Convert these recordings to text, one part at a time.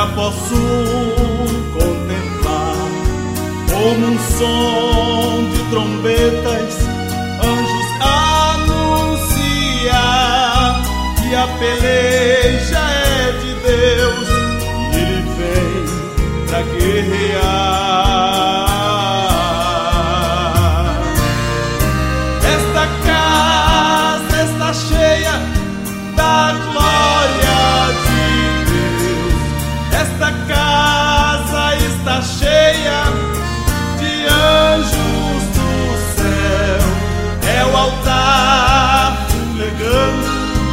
já posso contemplar, como um som de trombetas, anjos anunciar que a peleja é de Deus e Ele vem pra guerrear. Esta casa está cheia da glória de Deus. Esta casa está cheia de anjos do céu. É o altar fumegando.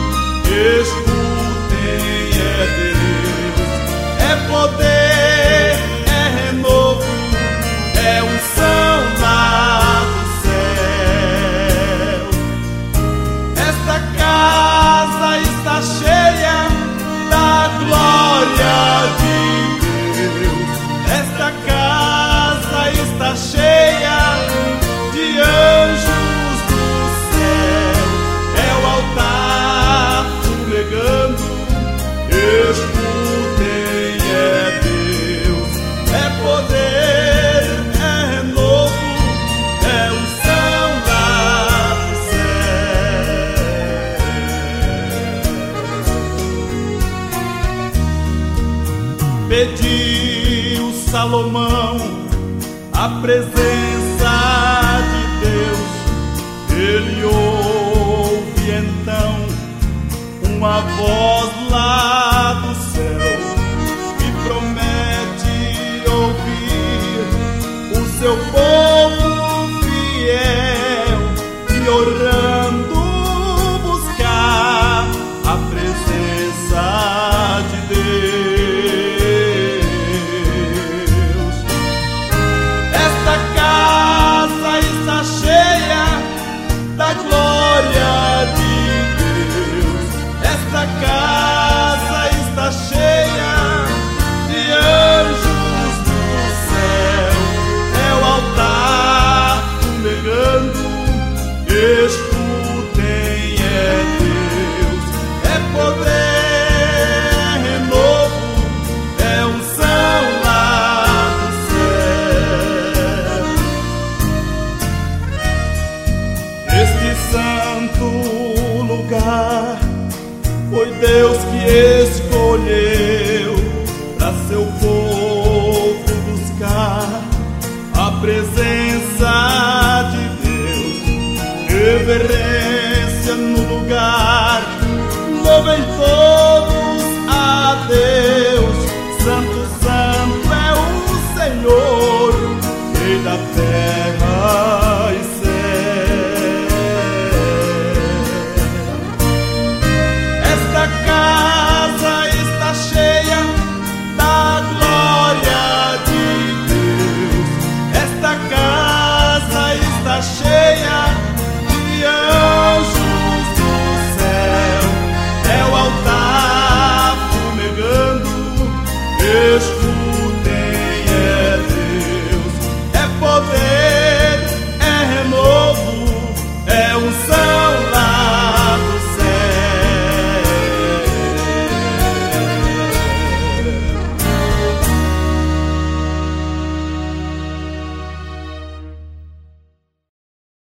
Escutem, é Deus, é poder, é renovo, é unção lá do céu. Esta casa está cheia da glória de Deus. Esta casa está cheia de anjos do céu. É o altar fumegando. Escutem, é Deus, é poder, é renovo, é unção lá do céu. Pediu Salomão a presença de Deus. Ele ouve então uma voz lá do céu que promete ouvir o seu povo fiel e orando buscar a presença de Deus. Esta casa está cheia da glória de Deus. Esta casa está cheia de anjos do céu. É o altar fumegando. Escutem, é Deus, é poder, é renovo, é unção lá do céu. Este santo lugar foi Deus que escolheu para seu povo buscar a presença de Deus. Reverência no lugar, louvem todos a Deus. Santo, santo é o Senhor, Rei da terra e esta casa está cheia da glória de Deus. Esta casa está cheia de anjos do céu. É o altar fumegando.